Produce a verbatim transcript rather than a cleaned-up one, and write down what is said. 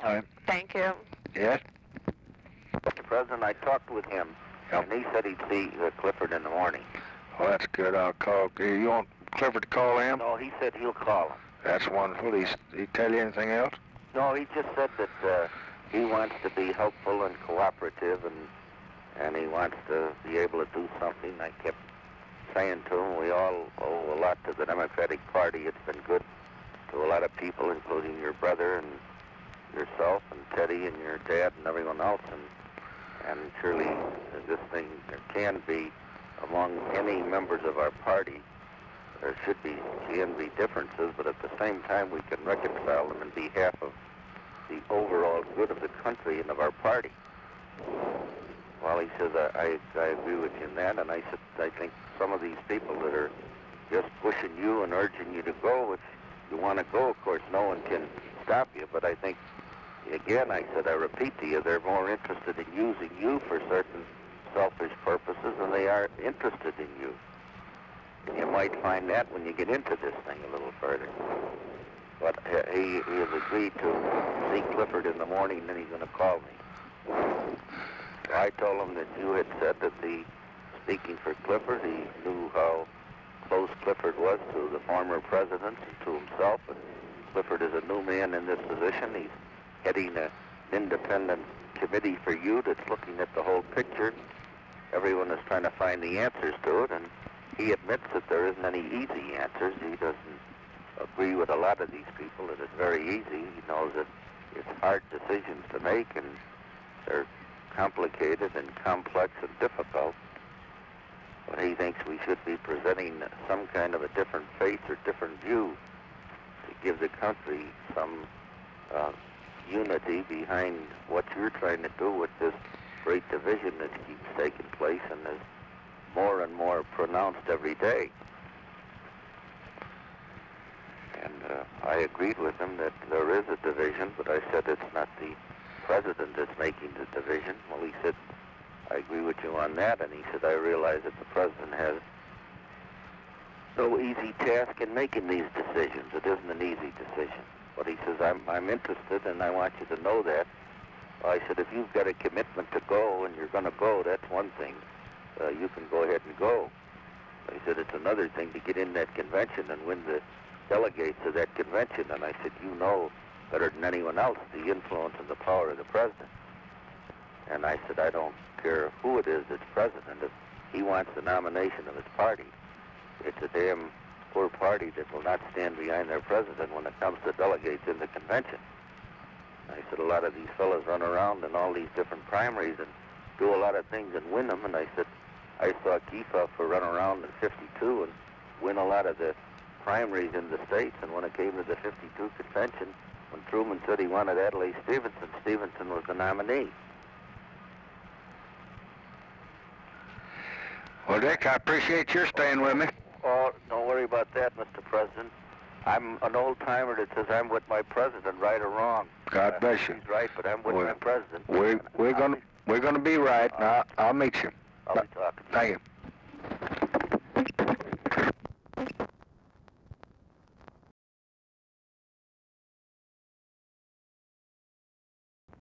All right. Thank you. Yes? Mister President, I talked with him, Yep. and he said he'd see uh, Clifford in the morning. Well, that's good. I'll call. You want Clifford to call him? No, he said he'll call him. That's wonderful. He's, he tell you anything else? No, he just said that uh, he wants to be helpful and cooperative, and and he wants to be able to do something. I kept saying to him, we all owe a lot to the Democratic Party. It's been good to a lot of people, including your brother and yourself and Teddy and your dad and everyone else. And and surely uh, this thing, there can be, among any members of our party, there should be, can be differences, but at the same time we can reconcile them in behalf of the overall good of the country and of our party. Well, he says, I, I, I agree with you in that, and I said, I think some of these people that are just pushing you and urging you to go, if you want to go, of course, no one can stop you, but I think, again, I said, I repeat to you, they're more interested in using you for certain selfish purposes than they are interested in you. And you might find that when you get into this thing a little further. But he, he has agreed to see Clifford in the morning, and then he's going to call me. So I told him that you had said that the, speaking for Clifford, he knew how close Clifford was to the former president and to himself, and Clifford is a new man in this position. He's heading an independent committee for you that's looking at the whole picture. Everyone is trying to find the answers to it, and he admits that there isn't any easy answers. He doesn't agree with a lot of these people that it's very easy. He knows that it's hard decisions to make, and they're complicated and complex and difficult. But he thinks we should be presenting some kind of a different face or different view to give the country some uh, unity behind what you're trying to do with this great division that keeps taking place and is more and more pronounced every day. And uh, I agreed with him that there is a division, but I said it's not the president that's making the division. Well, he said, I agree with you on that, and he said, I realize that the president has no easy task in making these decisions. It isn't an easy decision. But he says, I'm, I'm interested, and I want you to know that. Well, I said, if you've got a commitment to go and you're going to go, that's one thing. Uh, you can go ahead and go. He said, it's another thing to get in that convention and win the delegates of that convention. And I said, you know better than anyone else the influence and the power of the president. And I said, I don't care who it is that's president. If he wants the nomination of his party, it's a damn poor party that will not stand behind their president when it comes to delegates in the convention. I said, a lot of these fellows run around in all these different primaries and do a lot of things and win them. And I said, I saw Kiefer run around in fifty-two and win a lot of the primaries in the states. And when it came to the fifty-two convention, when Truman said he wanted Adlai Stevenson, Stevenson was the nominee. Well, Dick, I appreciate your staying with me. Oh, don't worry about that, Mister President. I'm an old-timer that says I'm with my president, right or wrong. God bless you. He's right, but I'm with We're- my president. We're, we're going to we're gonna be right. Now, I'll meet you. I'll be talking to you. Thank you.